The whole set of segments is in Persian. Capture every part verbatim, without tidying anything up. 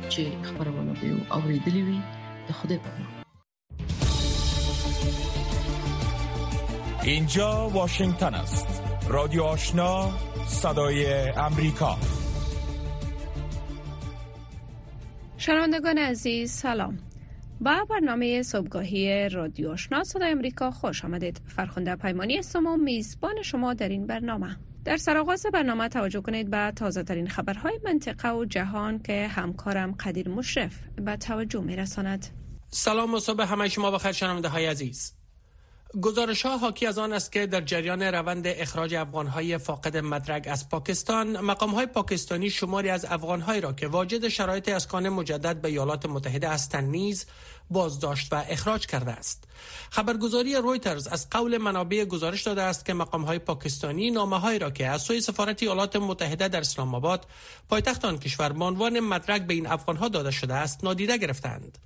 چې خبرونه به اوریدلې وي د خدای په امان. اینجا واشنگتن است. رادیو آشنا، صدای امریکا. شنوندگان عزیز سلام. با برنامه صبحگاهی رادیو آشنا صدای امریکا خوش آمدید. فرخنده پیمانی هستم و میزبان شما در این برنامه. در سرآغاز برنامه توجه کنید به تازه ترین خبرهای منطقه و جهان که همکارم قدیر مشرف به توجه میرساند. سلام و صبح همه شما بخیر شنونده های عزیز. گزارش‌ها حاکی از آن است که در جریان روند اخراج افغان‌های فاقد مدرک از پاکستان، مقام‌های پاکستانی شماری از افغان‌هایی را که واجد شرایط اسکان مجدد به ایالات متحده هستند نیز بازداشت و اخراج کرده است. خبرگزاری رویترز از قول منابع گزارش داده است که مقام‌های پاکستانی نامه‌هایی را که از سوی سفارت ایالات متحده در اسلام آباد، پایتخت آن کشور، به عنوان مدرک به این افغان‌ها داده شده است، نادیده گرفتند.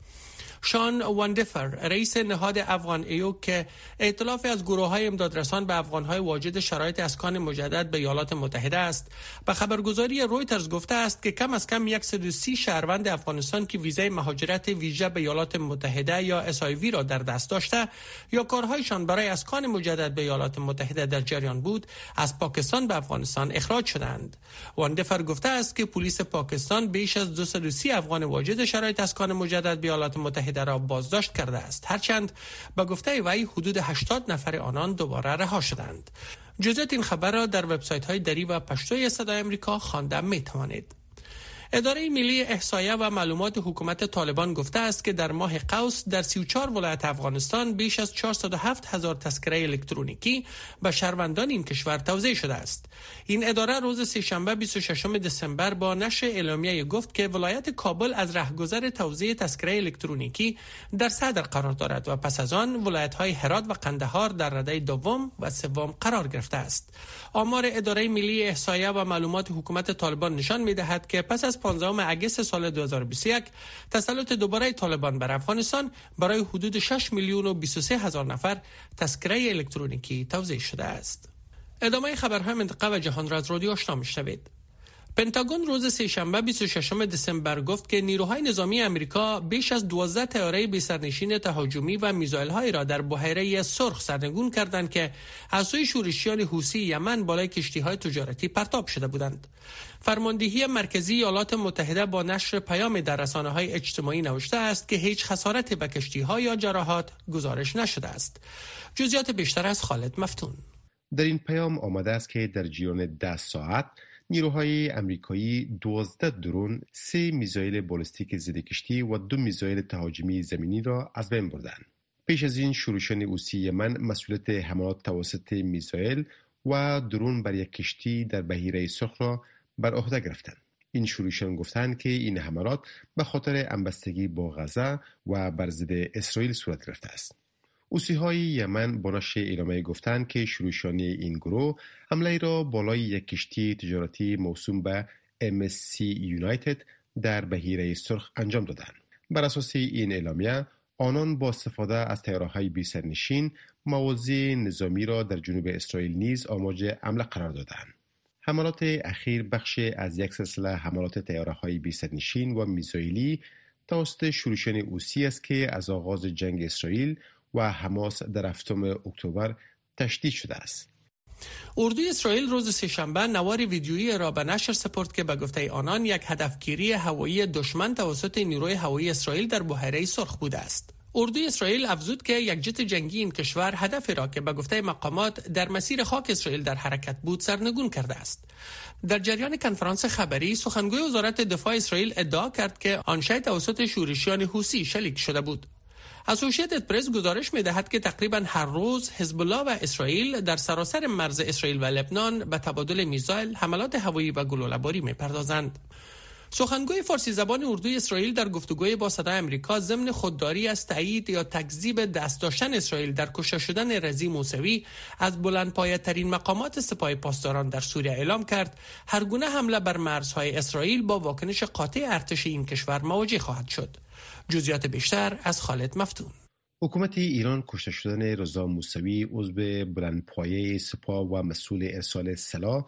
شان واندفر، رئیس نهاد افغان ایو که ائتلاف از گروه‌های امدادرسان به افغان‌های واجد شرایط اسکان مجدد به ایالات متحده است، به خبرگزاری رویترز گفته است که کم از کم صد و سی شهروند افغانستان که ویزای مهاجرت ویژه به ایالات متحده یا اس آی وی را در دست داشته یا کارهایشان برای اسکان مجدد به ایالات متحده در جریان بود، از پاکستان به افغانستان اخراج شدند. واندفر گفته است که پلیس پاکستان بیش از دویست و سی افغان واجد شرایط اسکان مجدد به ایالات متحده در را بازداشت کرده است، هرچند به گفته وی حدود هشتاد نفر آنان دوباره رها شدند. جزئیات این خبر را در وبسایت‌های دری و پشتوی صدای آمریکا خوانده می‌توانید. اداره ملی احصایه و معلومات حکومت طالبان گفته است که در ماه قوس در سی و چهار ولایت افغانستان بیش از چهارصد و هفت هزار تذکره الکترونیکی به شهروندان این کشور توزیع شده است. این اداره روز سه‌شنبه بیست و ششم دسامبر با نشر اعلامیه گفت که ولایت کابل از رهگذر توزیع تذکره الکترونیکی در صدر قرار دارد و پس از آن ولایت‌های هرات و قندهار در رده دوم و سوم قرار گرفته است. آمار اداره ملی احصایه و معلومات حکومت طالبان نشان می‌دهد که پس از پانزدهم اگست سال دو هزار و بیست و یک تسلط دوباره طالبان بر افغانستان برای حدود شش میلیون و بیست و سه هزار نفر تذکره الکترونیکی توزیع شده است. ادامه خبرهای منطقه و جهان را از رادیو آشنا میشنوید. پنتاگون روز سه‌شنبه بیست و ششم دسامبر گفت که نیروهای نظامی آمریکا بیش از دوازده طیاره بی سرنشین تهاجمی و میزایل‌های را در بحیره سرخ سرنگون کردند که از سوی شورشیان حوثی یمن بالای کشتی‌های تجارتی پرتاب شده بودند. فرماندهی مرکزی ایالات متحده با نشر پیام در رسانه‌های اجتماعی نوشته است که هیچ خسارتی به کشتی‌ها یا جراحات گزارش نشده است. جزئیات بیشتر از خالد مفتون. در این پیام آمده است که در جریان ده ساعت نیروهای امریکایی دوازده درون، سه میزایل بالستیک ضد کشتی و دو میزایل تهاجمی زمینی را از بین بردند. پیش از این شورشیان حوثی یمن مسئولیت حملات توسط میزایل و درون بر یک کشتی در بحیره سرخ را بر عهده گرفتند. این شورشیان گفتند که این حملات به خاطر همبستگی با غزه و بر ضد اسرائیل صورت گرفته است. حوثی‌های یمن با نشر اعلامیه گفتند که شورشیان این گروه حمله را بالای یک کشتی تجارتی موسوم به ام اس سی یونایتد در بحیره سرخ انجام دادند. بر اساس این اعلامیه آنان با استفاده از طیاره‌های بی سرنشین مواضع نظامی را در جنوب اسرائیل نیز آماج حمله قرار دادند. حملات اخیر بخش از یک سلسله حملات طیاره‌های بی سرنشین و میزایلی توسط شورشیان حوثی است که از آغاز جنگ اسرائیل و حماس در هفتم اکتبر تشدید شده است. اردوی اسرائیل روز سه‌شنبه نوار ویدیویی را به نشر سپرد که به گفته آنان یک هدفگیری هوایی دشمن توسط نیروی هوایی اسرائیل در بحیره سرخ بوده است. اردوی اسرائیل افزود که یک جت جنگی این کشور هدفی را که به گفته مقامات در مسیر خاک اسرائیل در حرکت بود سرنگون کرده است. در جریان کنفرانس خبری سخنگوی وزارت دفاع اسرائیل ادعا کرد که آن شی توسط شورشیان حوثی شلیک شده بود. اسوسییتد پرس گزارش می‌دهد که تقریباً هر روز حزب الله و اسرائیل در سراسر مرز اسرائیل و لبنان به تبادل میزایل، حملات هوایی و گلوله‌باری می‌پردازند. سخنگوی فارسی زبان اردوی اسرائیل در گفتگوی با صدای آمریکا ضمن خودداری از تایید یا تکذیب دست داشتن اسرائیل در کشته شدن رضی موسوی از بلندپایه‌ترین مقامات سپاه پاسداران در سوریه اعلام کرد هر گونه حمله بر مرزهای اسرائیل با واکنش قاطع ارتش این کشور مواجه خواهد شد. جزئیات بیشتر از خالد مفتون. حکومت ایران کشته شدن رضا موسوی عضو بلندپایه سپاه و مسئول ارسال سلاح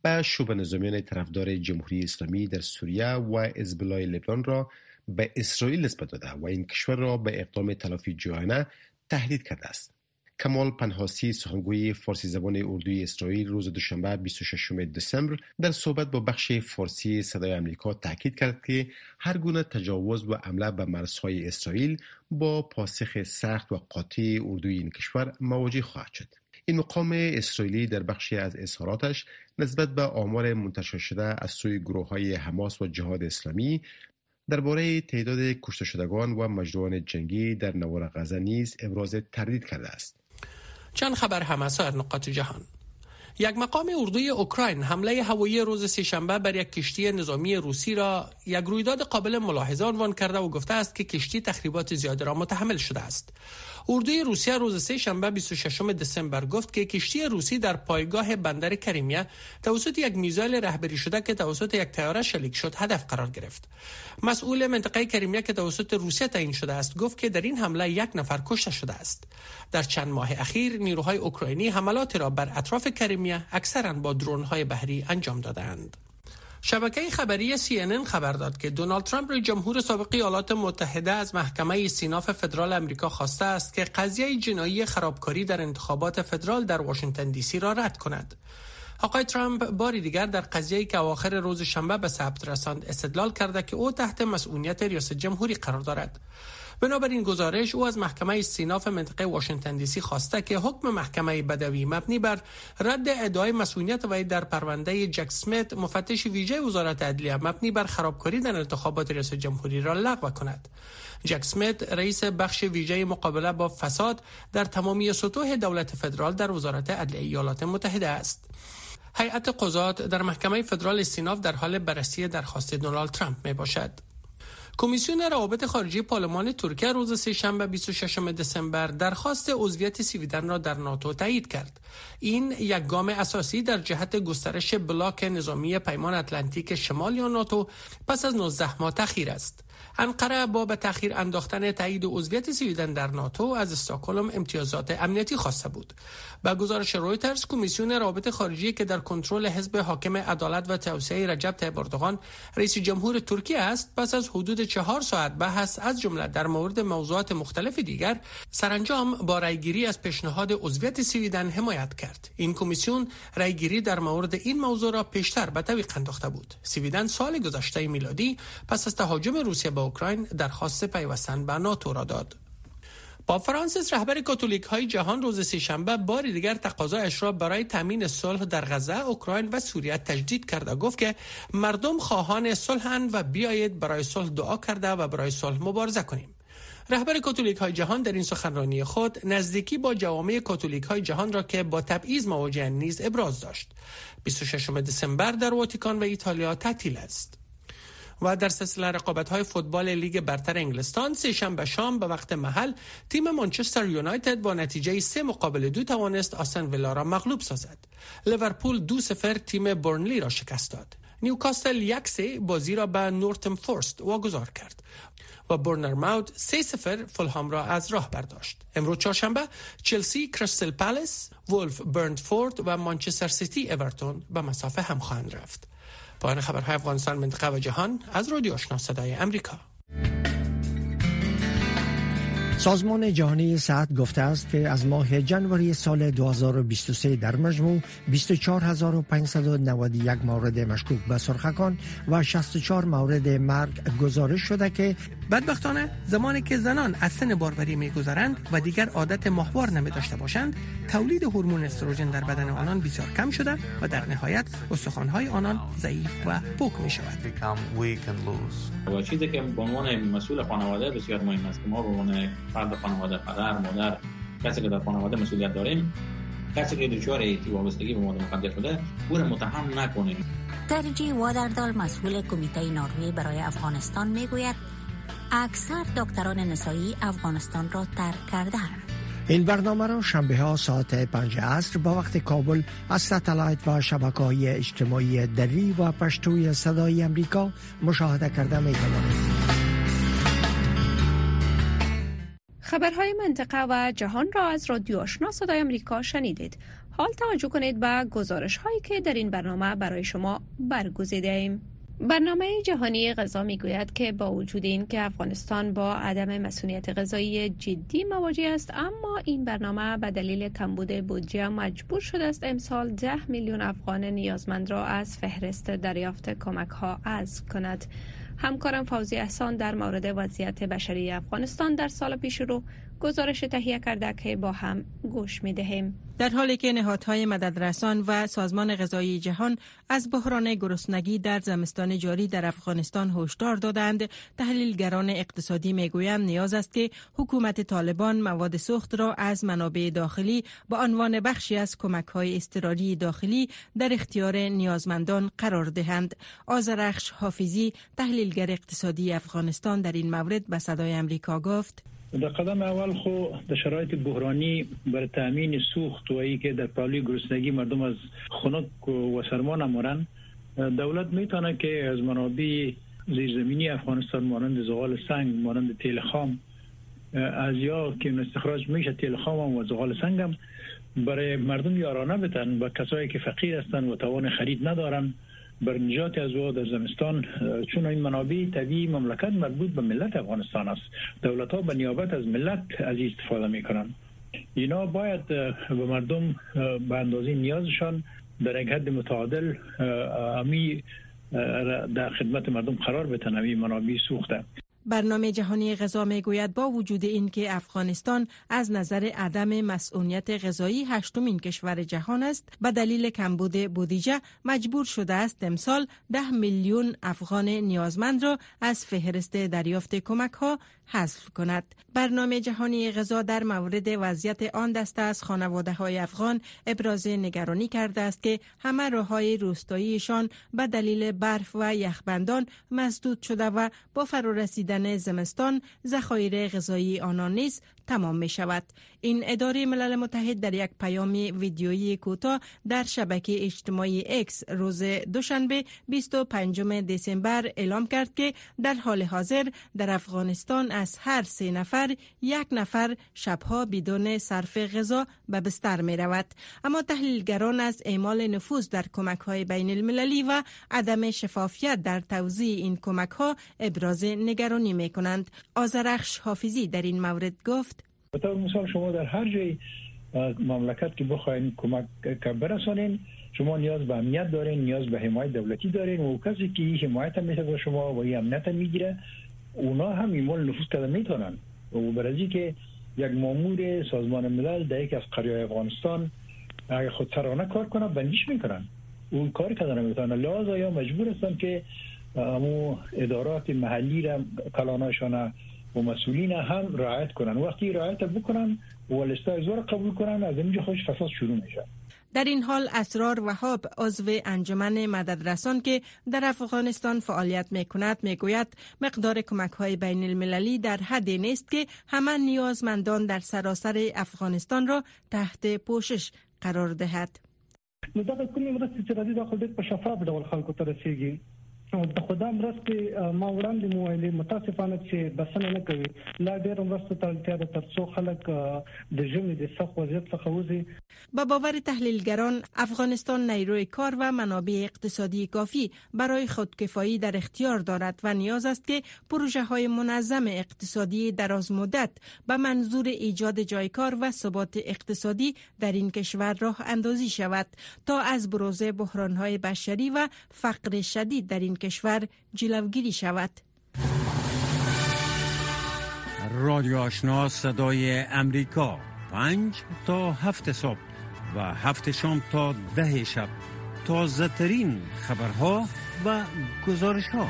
به شبه نظامیان طرفدار جمهوری اسلامی در سوریه و حزب الله لبنان را به اسرائیل نسبت داده و این کشور را به اقدام تلافی جویانه تهدید کرده است. کمال پنهاسی، سخنگوی فارسی زبان اردوی اسرائیل، روز دوشنبه بیست و ششم دسامبر در صحبت با بخش فارسی صدای آمریکا تاکید کرد که هر گونه تجاوز و حمله به مرزهای اسرائیل با پاسخ سخت و قاطع اردوی این کشور مواجه خواهد شد. این مقام اسرائیلی در بخشی از اظهاراتش نسبت به آمار منتشر شده از سوی گروه‌های حماس و جهاد اسلامی درباره تعداد کشته شدگان و مجروحان جنگی در نوار غزه نیز ابراز تردید کرده است. چند خبر هم از سایر نقاط جهان. یک مقام اردوی اوکراین حمله هوایی روز سه‌شنبه بر یک کشتی نظامی روسی را یک رویداد قابل ملاحظه عنوان کرده و گفته است که کشتی تخریبات زیادی را متحمل شده است. اردوی روسیه روز سه‌شنبه بیست و ششم دسامبر گفت که کشتی روسی در پایگاه بندر کریمیا توسط یک میزایل رهبری شده که توسط یک طیاره شلیک شد هدف قرار گرفت. مسئول منطقه کریمیا که توسط روسیه تعیین شده است گفت که در این حمله یک نفر کشته شده است. در چند ماه اخیر نیروهای اوکراینی حملات را بر اطراف کریمیا اکثراً با درون‌های بحری انجام دادند. شبکه خبری سی ان ان خبر داد که دونالد ترامپ رئیس جمهور سابق ایالات متحده از محکمه استیناف فدرال آمریکا خواسته است که قضیه جنایی خرابکاری در انتخابات فدرال در واشنگتن دی سی را رد کند. آقای ترامپ باری دیگر در قضیه‌ای که اواخر روز شنبه به ثبت رساند استدلال کرده که او تحت مسئولیت ریاست جمهوری قرار دارد. بنابراین گزارش او از محکمه استیناف منطقه واشنگتن دی سی خواسته که حکم محکمه بدوی مبنی بر رد ادعای مسئولیت وی در پرونده جک اسمیت مفتش ویژه وزارت عدلیه مبنی بر خرابکاری در انتخابات ریاست جمهوری را لغو کند. جک اسمیت رئیس بخش ویژه مقابله با فساد در تمامی سطوح دولت فدرال در وزارت عدلیه ایالات متحده است. هیئت قضات در محکمه فدرال استیناف در حال بررسی درخواست دونالد ترامپ می باشد. کمیسیون روابط خارجی پارلمان ترکیه روز سه‌شنبه بیست و ششم دسامبر درخواست عضویت سویدن را در ناتو تایید کرد. این یک گام اساسی در جهت گسترش بلاک نظامی پیمان اتلانتیک شمال یا ناتو پس از نوزده ماه تأخیر است. انقره با به تأخیر انداختن تایید عضویت سویدن در ناتو از استکهلم امتیازات امنیتی خواسته بود. با گزارش رویترز، کمیسیون روابط خارجی که در کنترل حزب حاکم عدالت و توسعه رجب طیب اردوغان رئیس جمهور ترکیه است، پس از حدود چهار ساعت بحث از جمله در مورد موضوعات مختلف دیگر سرانجام با رأیگیری از پیشنهاد عضویت سویدن حمایت کرد. این کمیسیون رأیگیری در مورد این موضوع را پیشتر به تعویق انداخته بود. سویدن سال گذشته میلادی پس از تهاجم روسیه به اوکراین درخواست پیوستن به ناتو را داد. پاپ فرانسیس رهبر کاتولیک های جهان روز سه‌شنبه بار دیگر تقاضایش را برای تامین صلح در غزه، اوکراین و سوریه تجدید کرد و گفت که مردم خواهان صلح‌اند و بیایید برای صلح دعا کرده و برای صلح مبارزه کنیم. رهبر کاتولیک های جهان در این سخنرانی خود نزدیکی با جوامع کاتولیک های جهان را که با تبعیض مواجه‌اند نیز ابراز داشت. بیست و ششم دسامبر در واتیکان و ایتالیا تعطیل است. و در سلسله رقابت‌های فوتبال لیگ برتر انگلستان سه‌شنبه شام به وقت محل تیم منچستر یونایتد با نتیجه سه مقابل دو توانست آستون ویلا را مغلوب سازد. لیورپول دو صفر تیم برنلی را شکست داد. نیوکاسل یک سه بازی را به نورتن فورست واگذار کرد و بورنموث سه صفر فولهام را از راه برداشت. امروز چهارشنبه چلسی کریستال پالاس، وولف برنتفورد و مانچستر سیتی اورتون به مسافه هم خواهند رفت. پایان خبرهای افغانستان، منطقه و جهان از رادیو آشنا صدای امریکا. سازمان جهانی صحت گفته است که از ماه ژانویه سال دو هزار و بیست و سه در مجموع بیست و چهار هزار و پانصد و نود و یک مورد مشکوک به سرخکان و شصت و چهار مورد مرگ گزارش شده که بدبختانه زمانی که زنان از سن باروری می‌گذرند و دیگر عادت ماهوار نمی‌داشته باشند، تولید هورمون استروژن در بدن آنان بسیار کم شده و در نهایت استخوان‌های آنان ضعیف و پوک می‌شود. و چیزی که به عنوان مسئول خانواده بسیار مهم است که ما به عنوان فرد خانواده، پدر، مادر، کسی که در خانواده مسئولیت داریم، کسی که دچار ایتی وابستگی به مواد مخدر شده، او را متهم نکنیم. درجی وادردال مسئول کمیته نروژ برای افغانستان میگوید اکثر دکتران نسایی افغانستان را ترک کردند. این برنامه را شنبه ها ساعت پنج عصر با وقت کابل از ستلایت و شبکه‌های اجتماعی دری و پشتوی صدای امریکا مشاهده کرده می توانید. خبرهای منطقه و جهان را از رادیو آشنا صدای امریکا شنیدید. حال توجه کنید به گزارش هایی که در این برنامه برای شما برگزیده ایم. برنامه جهانی غذا میگوید که با وجود این که افغانستان با عدم مسئولیت غذایی جدی مواجه است، اما این برنامه به دلیل کمبود بودجه مجبور شده است امسال ده میلیون افغان نیازمند را از فهرست دریافت کمک ها حذف کند. همکارم فوزی احسان در مورد وضعیت بشری افغانستان در سال پیش رو گزارش تهیه کرده که با هم گوش می‌دهیم. در حالی که نهادهای مددرسان و سازمان غذایی جهان از بحران گرسنگی در زمستان جاری در افغانستان هشدار دادند، تحلیلگران اقتصادی میگویند نیاز است که حکومت طالبان مواد سوخت را از منابع داخلی به عنوان بخشی از کمک‌های اضطراری داخلی در اختیار نیازمندان قرار دهند. آذرخش حافظی، تحلیلگر اقتصادی افغانستان، در این مورد به صدای امریکا گفت: در قدم اول خو در شرایط بحرانی برای تامین سوخت و ای که در پالی گرسنگی مردم از خنک و سرما نمورن، دولت میتونه که از منابع زیرزمینی افغانستان مانند زغال سنگ، مانند تیل خام، از یا که استخراج میشه تیل خام و زغال سنگ هم برای مردم یارانه بتن، با کسایی که فقیر هستن و توان خرید ندارن، بر نجات از او در زمستان، چون این منابع طبیعی مملکت مربوط به ملت افغانستان است. دولت ها به نیابت از ملت از استفاده میکنن. اینا باید به مردم به اندازه نیازشان در یک حد متعادل امی در خدمت مردم قرار بتن. امی منابع سوخته. برنامه جهانی غذا میگوید با وجود این که افغانستان از نظر عدم مسئولیت غذایی هشتمین کشور جهان است، به دلیل کمبود بودجه مجبور شده است امسال ده میلیون افغان نیازمند را از فهرست دریافت کمک ها حذف کند. برنامه جهانی غذا در مورد وضعیت آن دسته از خانواده های افغان ابراز نگرانی کرده است که همه راههای روستاییشان به دلیل برف و یخبندان مسدود شده و با فرارسیدن زمستان ذخایر غذایی آنان نیز تمام می شود. این اداره ملل متحد در یک پیام ویدیویی کوتاه در شبکه اجتماعی اکس روز دوشنبه بیست و پنجم دسامبر اعلام کرد که در حال حاضر در افغانستان از هر سه نفر یک نفر شبها بدون صرف غذا به بستر می رود. اما تحلیلگران از اعمال نفوذ در کمک های بین المللی و عدم شفافیت در توزیع این کمک ها ابراز نگرانی می کنند. آذرخش حافظی در این مورد گفت: به طور مثال شما در هر جای مملکت که بخواین کمک برسانین، شما نیاز به امنیت دارین، نیاز به حمایت دولتی دارین و کسی که این حمایت میشه با شما و این امنیت میگیره، اونا هم ایمال نفوذ کردن میتونن. و برای که یک مامور سازمان ملل در یک از قریه‌های افغانستان اگه خودسرانه کار کنه بندیش میکنن، اون کار کردن نمیتونن، لازم یا مجبور هستن که امو ادارات محلی را کلاناشان و مسئولین هم رعایت کنن. وقتی رعایت بکنن و لسته زور قبول کنن، از اینجا خوش فساد شروع میشه. در این حال اسرار وهاب، عضو انجمن مددرسان که در افغانستان فعالیت میکند، میگوید مقدار کمک های بین المللی در حدی نیست که همه نیازمندان در سراسر افغانستان را تحت پوشش قرار دهد. دغه کومې مرستې چې راځي دا خو ډېر په شفاف ډول خلکو ته رسیږي. د خدا مرستې ما وړاندې مو ویلې متاسفانه چې بسنه نه کوي. لا ډېر مرستې ته اړتیا ده ترڅو خلک د ژمي د سخت وضعیت څخه وځي. با باور تحلیلگران، افغانستان نیروی کار و منابع اقتصادی کافی برای خودکفایی در اختیار دارد و نیاز است که پروژه های منظم اقتصادی دراز مدت به منظور ایجاد جای کار و ثبات اقتصادی در این کشور راه اندازی شود تا از بروز بحران های بشری و فقر شدید در این کشور جلوگیری شود. رادیو آشنا صدای امریکا، پنج تا هفت صبح و هفت شام تا ده شب، تازه ترین خبرها و گزارش ها.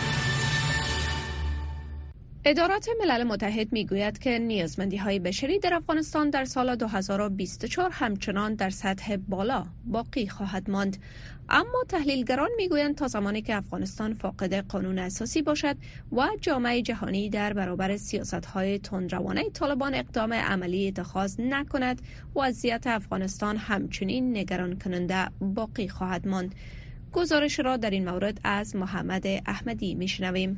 ادارات ملل متحد میگوید که نیازمندی های بشری در افغانستان در سال دو هزار و بیست و چهار همچنان در سطح بالا باقی خواهد ماند. اما تحلیلگران میگویند تا زمانی که افغانستان فاقد قانون اساسی باشد و جامعه جهانی در برابر سیاست‌های تندروانه طالبان اقدام عملی اتخاذ نکند، وضعیت افغانستان همچنین نگران کننده باقی خواهد ماند. گزارش را در این مورد از محمد احمدی میشنویم.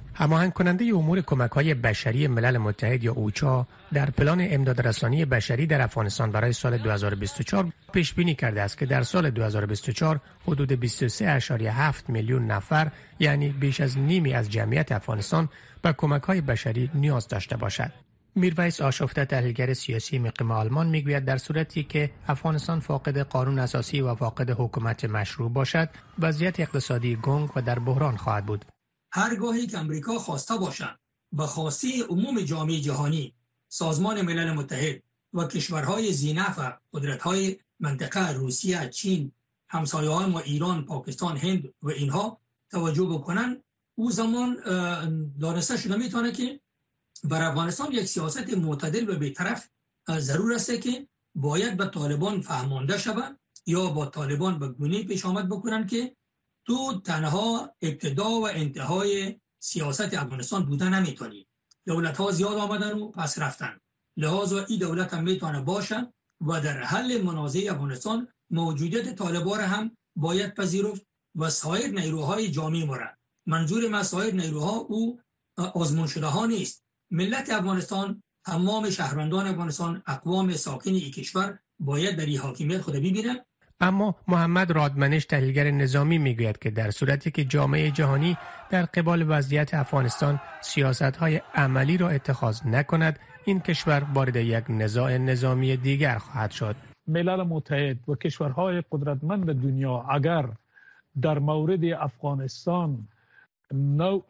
هماهنگ کننده امور کمک‌های بشری ملل متحد یا اوچا در پلان امدادرسانی بشری در افغانستان برای سال دو هزار و بیست و چهار پیش بینی کرده است که در سال دو هزار و بیست و چهار حدود بیست و سه ممیز هفت میلیون نفر، یعنی بیش از نیمی از جمعیت افغانستان، به کمک‌های بشری نیاز داشته باشد. میرویس آشفته، تحلیلگر سیاسی مقیم آلمان، میگوید در صورتی که افغانستان فاقد قانون اساسی و فاقد حکومت مشروع باشد، وضعیت اقتصادی گنگ و در بحران خواهد بود. هرگاهی که امریکا خواسته باشد به خواسته عموم جامعه جهانی، سازمان ملل متحد و کشورهای ذی‌نفع، قدرت‌های منطقه، روسیه، چین، همسایه‌های ما ایران، پاکستان، هند و اینها توجه بکنن، او زمان دانسته شده میتونه که بر افغانستان یک سیاست معتدل و بی‌طرف ضرور است که باید به طالبان فهمانده شود یا با طالبان به گونه پیش آمد بکنن که تو تنها ابتدا و انتهای سیاست افغانستان بودن نمیتونی. دولت‌ها زیاد آمدن و پس رفتن، لحاظا این دولت هم میتونه باشه و در حل منازعه افغانستان موجودیت طالبان هم باید پذیرفت و سایر نیروهای جامعه مرد. منظور ما سایر نیروها او آزمون شده ها نیست. ملت افغانستان، تمام شهروندان افغانستان، اقوام ساکن این کشور باید در این حاکمیت خود ببینن. اما محمد رادمنش، تحلیلگر نظامی، میگوید که در صورتی که جامعه جهانی در قبال وضعیت افغانستان سیاست‌های عملی را اتخاذ نکند، این کشور وارد یک نزاع نظامی دیگر خواهد شد. ملل متحد و کشورهای قدرتمند دنیا اگر در مورد افغانستان نوع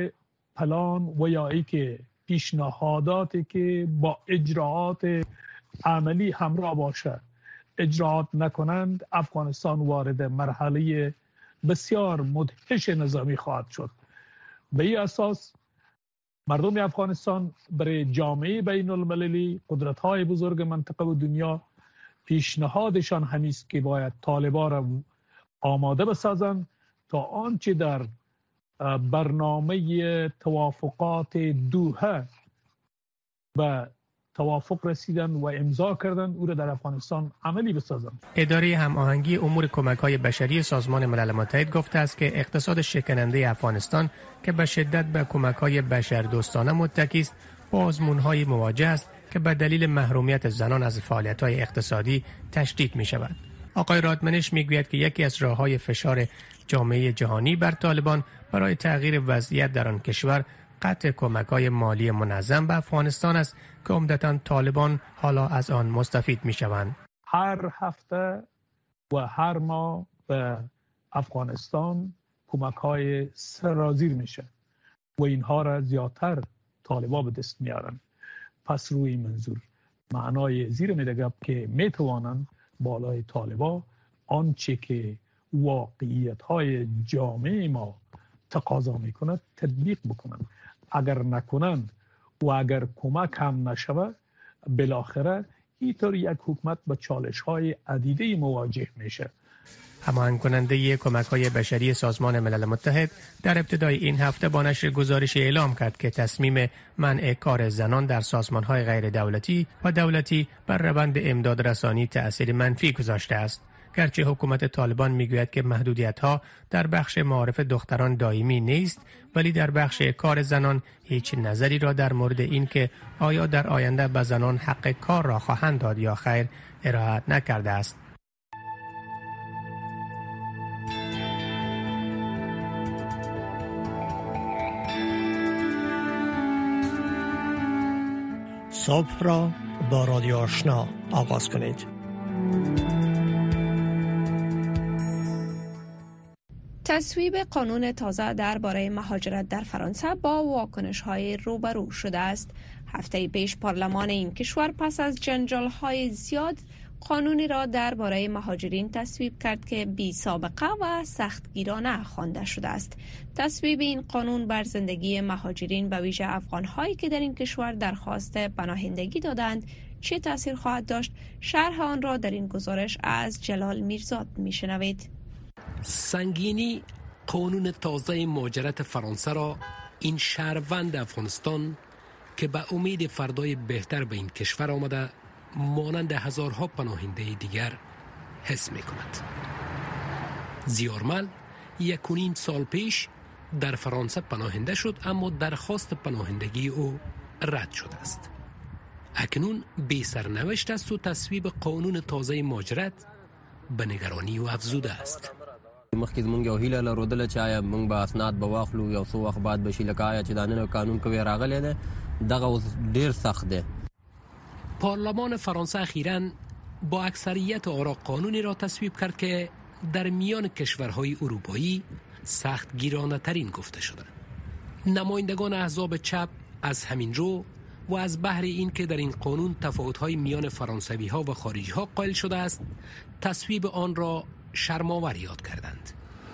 پلان و یا ای که پیشنهاداتی که با اجراعات عملی همراه باشد اجراعات نکنند، افغانستان وارد مرحله بسیار مدهش نظامی خواهد شد. به این اساس مردم افغانستان برای جامعه بین المللی، قدرت‌های بزرگ منطقه و دنیا، پیشنهادشان همیست که باید طالبان را آماده بسازند تا آنچه در برنامه توافقات دوحه و توافق رسیدن و امضا کردن او را در افغانستان عملی بسازند. اداره هماهنگی امور کمک‌های بشری سازمان ملل متحد گفته است که اقتصاد شکننده افغانستان که به شدت به کمک‌های بشردوستانه متکی است، با آزمون‌های مواجه است که به دلیل محرومیت زنان از فعالیت‌های اقتصادی تشدید می‌شود. آقای رادمنش میگوید که یکی از راه‌های فشار جامعه جهانی بر طالبان برای تغییر وضعیت در آن کشور قطع کمک‌های مالی منظم به افغانستان است که عمدتاً طالبان حالا از آن مستفید می‌شوند. هر هفته و هر ماه به افغانستان کمک‌های سرازیر میشه و اینها را زیادتر طالبان به دست میارن. پس روی منظور معنای زیر میدگب که میتوانند بالای طالبان آنچه که واقعیت‌های جامعه ما تقاضا میکند تطبیق بکنند. اگر نکنند و اگر کمک هم نشود، بالاخره اینطور یک حکومت با چالش‌های عدیده مواجه میشه. هماهنگ کننده کمک‌های بشری سازمان ملل متحد در ابتدای این هفته با نشر گزارش اعلام کرد که تصمیم منع کار زنان در سازمان‌های غیر دولتی و دولتی بر روند امداد رسانی تأثیر منفی گذاشته است. گرچه حکومت طالبان میگوید که محدودیت‌ها در بخش معارف دختران دائمی نیست، ولی در بخش کار زنان هیچ نظری را در مورد این که آیا در آینده به زنان حق کار را خواهند داد یا خیر ارائه نکرده است. صبح را با رادیو آشنا آغاز کنید. تصویب قانون تازه درباره مهاجرت در فرانسه با واکنش‌های روبرو شده است. هفته پیش پارلمان این کشور پس از جنجال‌های زیاد قانونی را درباره مهاجرین تصویب کرد که بی سابقه و سختگیرانه خوانده شده است. تصویب این قانون بر زندگی مهاجرین به ویژه افغان‌هایی که در این کشور درخواست پناهندگی دادند چه تأثیر خواهد داشت؟ شرح آن را در این گزارش از جلال میرزاد میشنوید. سنگینی قانون تازه مهاجرت فرانسه را این شهروند افغانستان که به امید فردای بهتر به این کشور آمده مانند هزارها پناهنده دیگر حس می کند. زیارمل یک و نیم سال پیش در فرانسه پناهنده شد، اما درخواست پناهندگی او رد شده است. اکنون بی سرنوشت است و تصویب قانون تازه مهاجرت به نگرانی او افزوده است. مخکې زمونږ یو هیله لرودله چې آیا موږ به اسناد به واخلو، یو څو وخت بعد به شي، لکه آیا چې دا نن قانون کوي راغلی دی، دغه اوس ډېر سخت دی. پارلمان فرانسه اخیراً با اکثریت آرا قانونی را تصویب کرد که در میان کشورهای اروپایی سخت گیرانه ترین گفته شده. نمایندگان احزاب چپ از همین رو و از بهر این که در این قانون تفاوت‌های میان فرانسوی ها و خارجی ها قائل شده است، تصویب آن را شرم‌آور یاد کردند.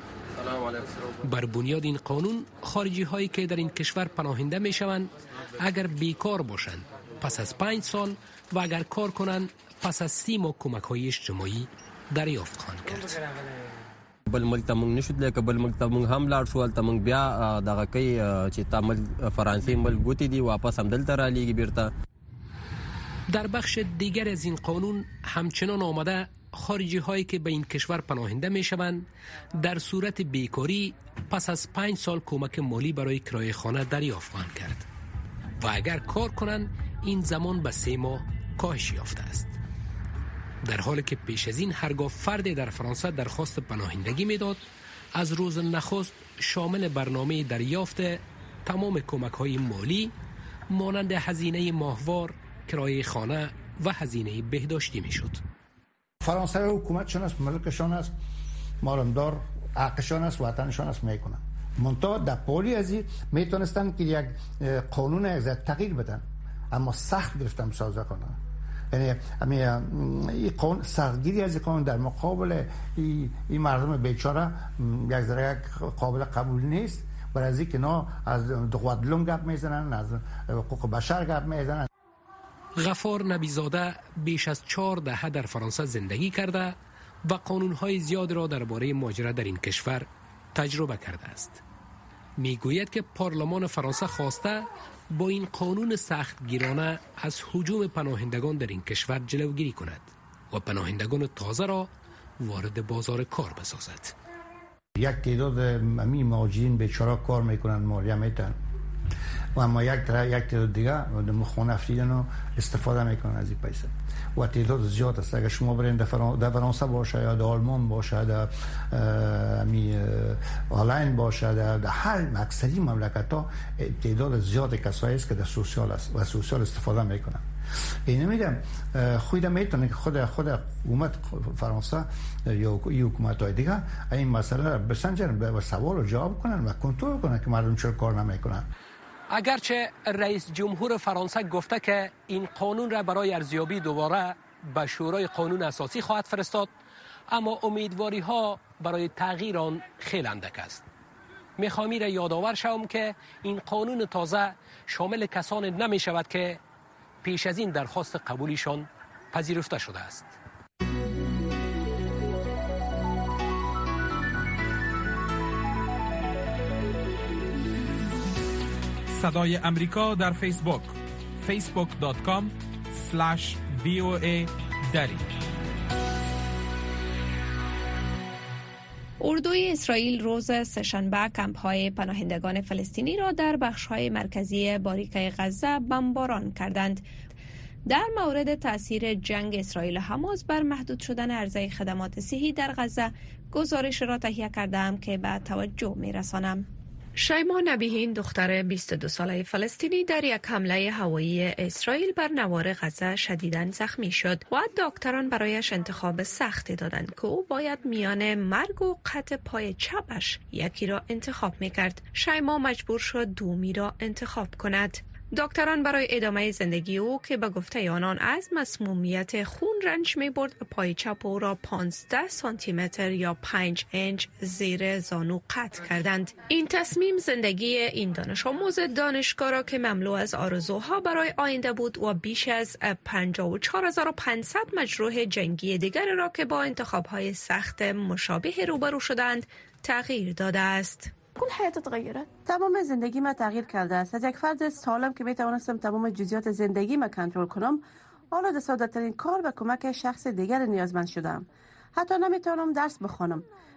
بر بنیاد این قانون خارجی هایی که در این کشور پناهنده می شوند اگر بیکار باشند پس از پنج سال و اگر کار کنند پس از سی ماه کمک های اجتماعی دریافت خواهند کرد. بل ملک ته مونږ نشو تللی، که بل ملک ته مونږ هم لاړ شو، هلته مونږ بیا دغه کوي چې تا ملک فرانسې ملک ګوتې دي، واپس هم دلته رالیږي بیرته. در بخش دیگر از این قانون همچنان آمده خارجی هایی که به این کشور پناهنده می شوند در صورت بیکاری پس از پنج سال کمک مالی برای کرایه خانه دریافت خواهند کرد و اگر کار کنند این زمان به سه ماه کاهش یافته است. در حالی که پیش از این هرگاه فردی در فرانسه درخواست پناهندگی میداد، از روز نخست شامل برنامه دریافت تمام کمک های مالی مانند هزینه ماهوار، کرایه خانه و هزینه بهداشتی میشد. فرانسه حکومتشان است، ملکشان است، مالندار حقشان است، وطنشان است میکنن. منتها در پولی ازی میتونستن که یک قانون از تغییر بدن، اما سخت گرفتم سازه کنن. یعنی این قانون سختگیری از این قانون در مقابل این مردم بیچاره یک ذره قابل قبول نیست. برای از اینکه نه از دقوادلون گپ میزنن، از حقوق بشر گپ میزنن. غفار نبیزاده بیش از چهار دهه در فرانسه زندگی کرده و قانونهای زیاد را درباره مهاجرت در این کشور تجربه کرده است. میگوید که پارلمان فرانسه خواسته با این قانون سختگیرانه از هجوم پناهندگان در این کشور جلوگیری کند و پناهندگان تازه را وارد بازار کار بسازد. یک تعداد امی مهاجرین بیچاره کار میکنن، مالیه میتن، و اما یک طرف یک تعداد دیگه در خانه افریدن استفاده میکنن از این پیسه و تعداد زیاد است. اگر شما برین در فرانسه باشه یا در آلمان باشه، در می آلین باشه، در هر اکثری مملکت ها تعداد زیاد کسایی است که در سوسیال است و سوسیال استفاده میکنن. اینه میگم خود میتونه که خود خود حکومت فرانسه یا حکومت های دیگه این مسئله را بسنجن و سوال رو جواب کنن و کنترل کنن که مردم چرا کار نمیکنن. اگرچه رئیس جمهور فرانسه گفته که این قانون را برای ارزیابی دوباره به شورای قانون اساسی خواهد فرستاد، اما امیدواری ها برای تغییر آن خیلی اندک است. میخوام را یادآور شوم که این قانون تازه شامل کسانی نمی شود که پیش از این درخواست قبولیشان پذیرفته شده است. صدای امریکا در فیسبوک فیسبوک دات کام اسلش وی او ای دری. اردوی اسرائیل روز سه‌شنبه کمپ‌های پناهندگان فلسطینی را در بخش‌های مرکزی باریکه غزه بمباران کردند. در مورد تأثیر جنگ اسرائیل و حماس بر محدود شدن عرضه خدمات صحی در غزه گزارش را تهیه کردم که به توجه می‌رسانم. شیما نبیهین دختر بیست و دو ساله فلسطینی در یک حمله هوایی اسرائیل بر نوار غزه شدیداً زخمی شد و دکتران برایش انتخاب سختی دادند که او باید میان مرگ و قطع پای چپش یکی را انتخاب میکرد. شیما مجبور شد دومی را انتخاب کند. دکتران برای ادامه زندگی او که به گفته آنان از مسمومیت خون رنج می برد پای چپ او را پانزده سانتی متر یا پنج انچ زیر زانو قطع کردند. این تصمیم زندگی این دانش آموز دانشگاه را که مملو از آرزوها برای آینده بود و بیش از پنجاه و چهار هزار و پانصد مجروح جنگی دیگر را که با انتخاب‌های سخت مشابه روبرو شدند تغییر داده است. کل حیات تغییرت. تمام زندگی ما تغییر کرده است. از یک فرد سالم که میتوانستم تمام جزئیات زندگی ما کنترل کنم، حالا در ساده ترین کار به کمک شخص دیگر نیازمند شدم. حتی نمیتونم درس بخوانم.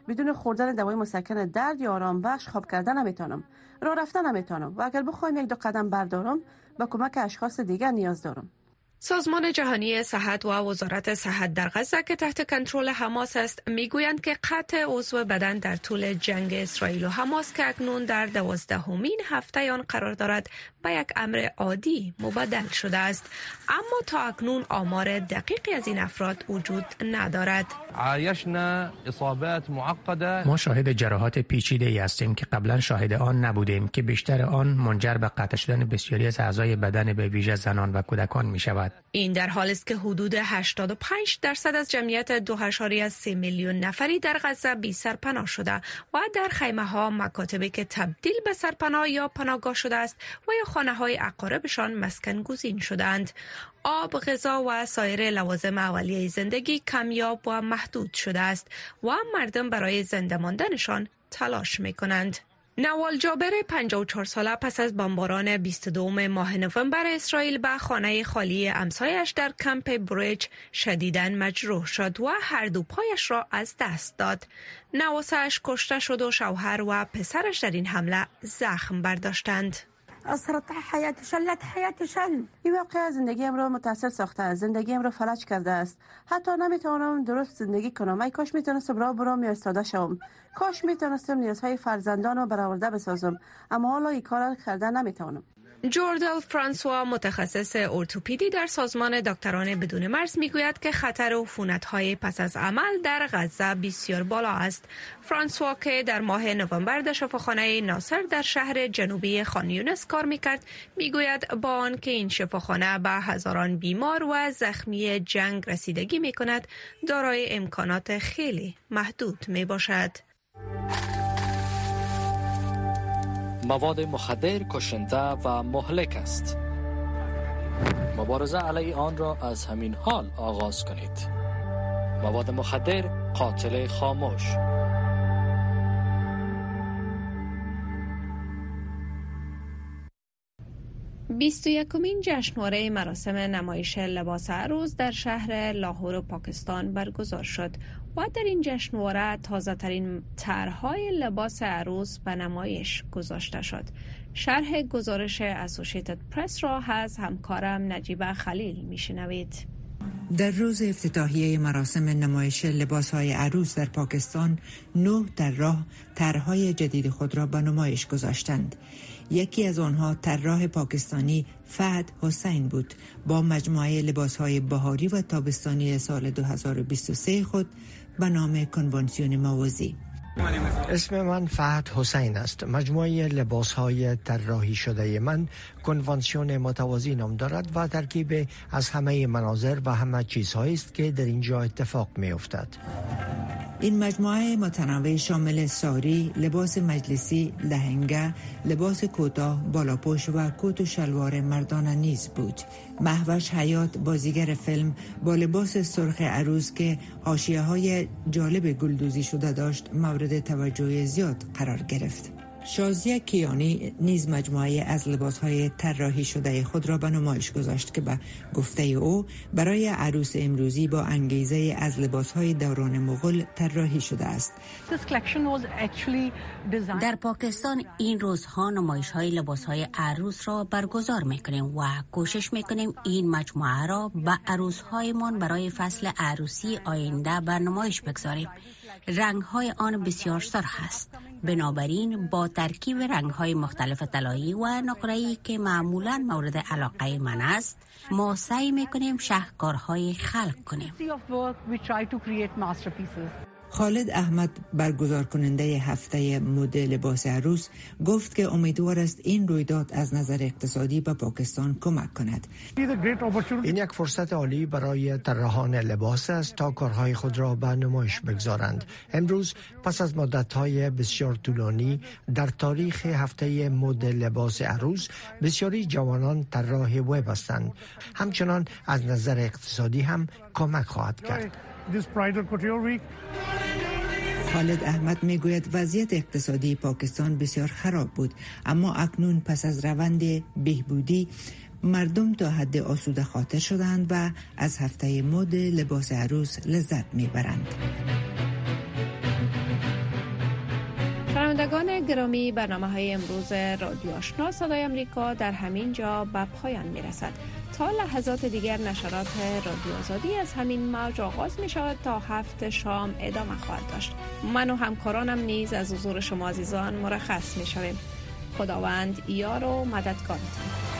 بدون خوردن دوای مسکن درد یا آرام بخش خواب کردن نمیتونم. راه رفتن نمیتونم و اگر بخوایم یک دو قدم بردارم با کمک اشخاص دیگر نیاز دارم. سازمان جهانی صحت و وزارت صحت در غزه که تحت کنترل حماس است میگویند که قطع عضو بدن در طول جنگ اسرائیل و حماس که اکنون در دوازدهمین هفته آن قرار دارد به یک امر عادی مبدل شده است، اما تا اکنون آمار دقیقی از این افراد وجود ندارد. عایشنا اصابات معقده. ما شاهد جراحات پیچیده ای هستیم که قبلا شاهد آن نبودیم که بیشتر آن منجر به قطع شدن بسیاری از اعضای بدن به ویژه زنان و کودکان می شود. این در حالی است که حدود هشتاد و پنج درصد از جمعیت دو ممیز سه میلیون نفری در غزه بی سرپناه شده و در خیمه ها مکاتبی که تبدیل به سرپناه یا پناهگاه شده است و یا خانه های اقاربشان مسکن گزین شدند. آب، غذا و سایر لوازم اولیه زندگی کمیاب و محدود شده است و مردم برای زنده ماندنشان تلاش می کنند. نوال جابر پنجاه و چهار ساله پس از بمباران بیست و دوم ماه نوامبر اسرائیل به خانه خالی همسایش در کمپ بریج شدیداً مجروح شد و هر دو پایش را از دست داد. نواسش کشته شد و شوهر و پسرش در این حمله زخم برداشتند. اثرت حیاتی شلت حیاتی شل. این واقعه زندگیم را متاثر ساخته است. زندگیم را فلج کرده است. حتی نمیتونم درست زندگی کنم. ای کاش میتونستم راه برام یا ایستاده شوم. کاش میتونستم نیازهای فرزندان را برآورده بسازم، اما حالا این کار کردن نمیتونم. جوردل فرانسوا متخصص ارتوپدی در سازمان دکتران بدون مرز میگوید که خطر عفونت‌های پس از عمل در غزه بسیار بالا است. فرانسوا که در ماه نوامبر در شفاخانه ناصر در شهر جنوبی خان یونس کار میکرد میگوید با آنکه این شفاخانه به هزاران بیمار و زخمی جنگ رسیدگی میکند، دارای امکانات خیلی محدود میباشد. مواد مخدر کشنده و مهلک است. مبارزه علیه آن را از همین حال آغاز کنید. مواد مخدر قاتل خاموش. بیست و یکمین جشنواره مراسم نمایش لباس عروس در شهر لاهور پاکستان برگزار شد و در این جشنواره تازه ترین طرح‌های لباس عروس به نمایش گذاشته شد. شرح گزارش اسوسییتد پرس را از همکارم نجیبه خلیل میشنوید. در روز افتتاحیه مراسم نمایش لباس‌های عروس در پاکستان، نه طراح طرح‌های جدید خود را به نمایش گذاشتند. یکی از آنها طراح پاکستانی فهد حسین بود. با مجموعه لباس‌های بهاری و تابستانی سال دو هزار و بیست و سه خود به نام کنوانسیون موازی. اسم من فهد حسین است. مجموعه لباس‌های طراحی شده من کنوانسیون متوازی نام دارد و ترکیب از همه مناظر و همه چیزهایی است که در اینجا اتفاق می‌افتد. این مجموعه متنوع شامل ساری، لباس مجلسی، لهنگه، لباس کوتاه، بالاپوش و کت و شلوار مردانه نیز بود. مهوش حیات، بازیگر فیلم، با لباس سرخ عروس که حاشیه‌های جالب گلدوزی شده داشت، مورد توجه زیاد قرار گرفت. شازیه کیانی نیز مجموعه از لباس‌های طراحی شده خود را به نمایش گذاشت که به گفته او برای عروس امروزی با انگیزه از لباس‌های دوران مغول طراحی شده است. در پاکستان این روزها نمایش‌های لباس‌های عروس را برگزار می‌کنیم و کوشش می‌کنیم این مجموعه را به عروس‌هایمان برای فصل عروسی آینده بر نمایش بگذاریم. رنگ‌های آن بسیار سرخ است. بنابراین با ترکیب رنگ‌های مختلف طلایی و نقره‌ای که معمولاً مورد علاقه من است، ما سعی می‌کنیم شاهکارهای خلق کنیم. خالد احمد، برگزار کننده هفته مد لباس عروس، گفت که امیدوار است این رویداد از نظر اقتصادی به پاکستان کمک کند. این یک فرصت عالی برای طراحان لباس است تا کارهای خود را به نمایش بگذارند. امروز پس از مدت‌های بسیار طولانی در تاریخ هفته مد لباس عروس، بسیاری جوانان طراح وب هستند. همچنان از نظر اقتصادی هم کمک خواهد کرد. خالد احمد میگوید وضعیت اقتصادی پاکستان بسیار خراب بود، اما اکنون پس از روند بهبودی مردم تا حد آسوده خاطر شدند و از هفته مد لباس عروس لذت میبرند. شنوندگان گرامی، برنامه های امروز رادیو آشنا صدای امریکا در همین جا به پایان می رسد. تا لحظات دیگر نشرات رادیو آزادی از همین موج آغاز می شود تا هفت شام ادامه خواهد داشت. من و همکارانم نیز از حضور شما عزیزان مرخص می شویم. خداوند یار و مددگارتان.